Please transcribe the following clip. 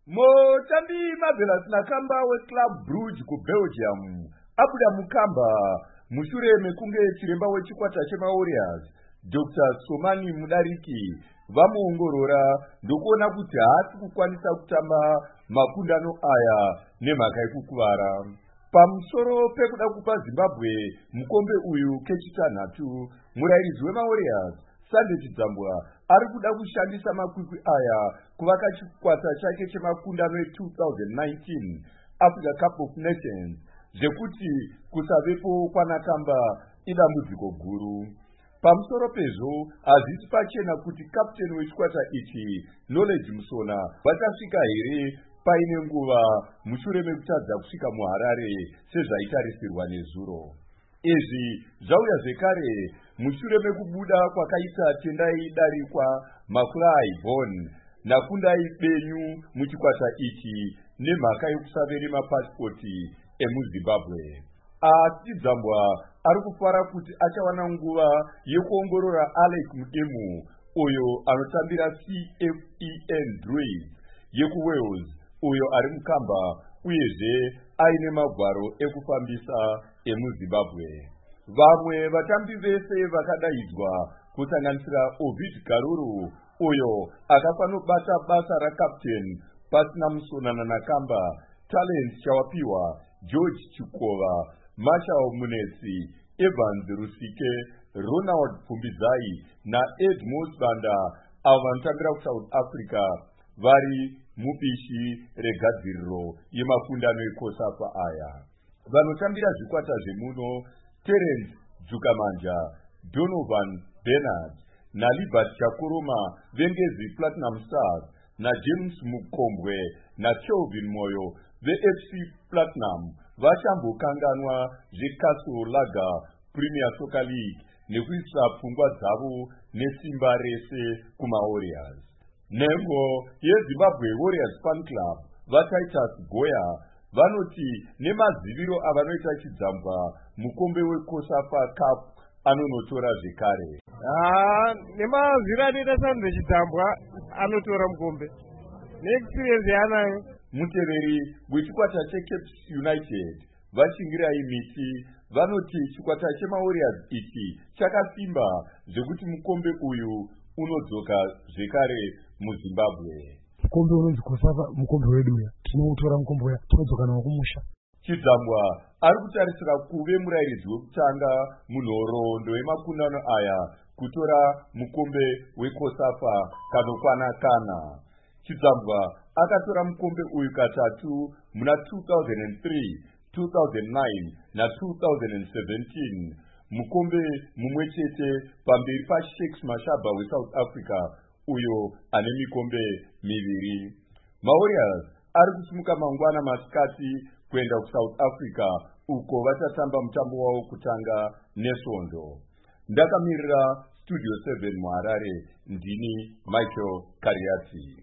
Motambi Marvelous Nakamba weClub Brugge kuBelgium abuda mukamba mushure mekunge chiremba wechikwata chemaWarriors Dr. Somani Mudariki vamuongorora ndokuona kuti haasi kukwanisa kutamba makundano aya nemhaka yekukuvara. Pamusoro pekuda kupa Zimbabwe mukombe uyu kechitanhatu, murairidzi wemaWarriors Sunday Chidzambwa ari kuda kushandisa makwikwi aya kuvaka chikwata chake chemakundano e2019 Africa Cup of Nations, zvekuti kusavepo kwaNakamba idambudziko guru. Pamusoro pezvo hazvisi pachena kuti kapteni wechikwata ichi Knowledge Musona vachasvika here paine nguva mushure mekutadza kusvika muHarare sezvaitarisirwa nezuro. Izvi zvauya zvekare mushure mekubuda kwakaita tendai darikwa Makulai Bon nakundai benyu muchikwata ichi nemhaka yekusavere mapasipoti emuZimbabwe. Asi Dzambwa ari kufara kuti achawana nguva yekuongorora Alec Mudemu uyo anotambira CFEN Druids yekuWales uyo ari mukamba uyezve aine magwaro ekufambisa emuZimbabwe. Vamwe vatambi vese vakadaidzwa kusanganisira Ovid Karuru uyo akafanobata basa rakapteni pasina Musona Nakamba, Talent Chawapiwa, George Chikova, Marshall Munetsi, Evans Rusike, Ronald Pfumbizai na Ed Mosbanda avo vanotambira kuSouth Africa vari mubishi regadziriro yemakundano ekosafa aya. Vanotambira zvikwata zvemuno Terence Dzukamanja, Donovan Bernard na Libert Chakuroma vengezi Platinum Stars na James Mukombwe na Kelvin Moyo veFC Platinum vachambokanganwa zveCastle Lager Premier Soccer League nekuisa pfungwa dzavo nesimba rese kumaWarriors. Nhengo yeZimbabwe Warriors Fan Club vaTitus Goya vanoti nemaziviro avanoita Chidzambwa mukombe weCOSAFA Cup anonotora zvekare. Nemaziviro anoita Sunday Chidzambwa anotora mukombe neexperience yaanayo. Muteveri wechikwata cheCape United vachingirai miti vanoti chikwata chemaWarriors ichi chakasimba zvekuti mukombe uyu unodzoka zvekare muZimbabwe. Mukombe unonzi COSAFA mukombe wedu uya tinoutora mukombe uya tinodzoka nawo kumusha. Chidzambwa ari kutarisira kuve murairidzi wekutanga munhoroondo yemakundano aya kutora mukombe weCOSAFA kanokwana kana. Chidzambwa akatora mukombe uyu katatu muna 2003, 2009 na 2017, mukombe mumwe chete pamberi paShakes Mashaba weSouth Africa uyo ane mikombe miviri. MaWarriors ari kusimuka mangwana masikati kuenda kuSouth Africa uko vachatamba mutambo wavo kutanga neSvondo. Ndakamirira Studio 7 muHarare, ndini Michael Kariati.